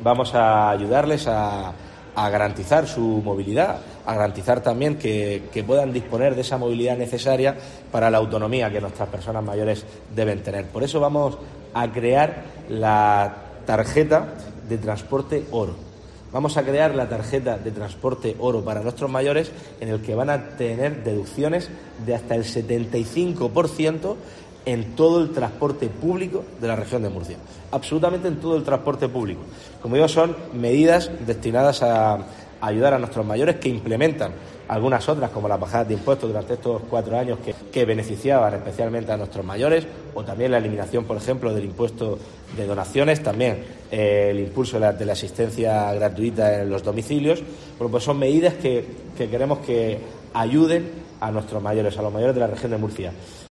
vamos a ayudarles a garantizar su movilidad, a garantizar también que puedan disponer de esa movilidad necesaria para la autonomía que nuestras personas mayores deben tener. Por eso vamos a crear la tarjeta de transporte oro. Vamos a crear la tarjeta de transporte oro para nuestros mayores, en el que van a tener deducciones de hasta el 75% en todo el transporte público de la región de Murcia. Absolutamente en todo el transporte público. Como digo, son medidas destinadas a ayudar a nuestros mayores, que implementan algunas otras, como las bajadas de impuestos durante estos 4 años que beneficiaban especialmente a nuestros mayores, o también la eliminación, por ejemplo, del impuesto de donaciones, también el impulso de la asistencia gratuita en los domicilios. Bueno, pues son medidas que queremos que ayuden a nuestros mayores, a los mayores de la región de Murcia.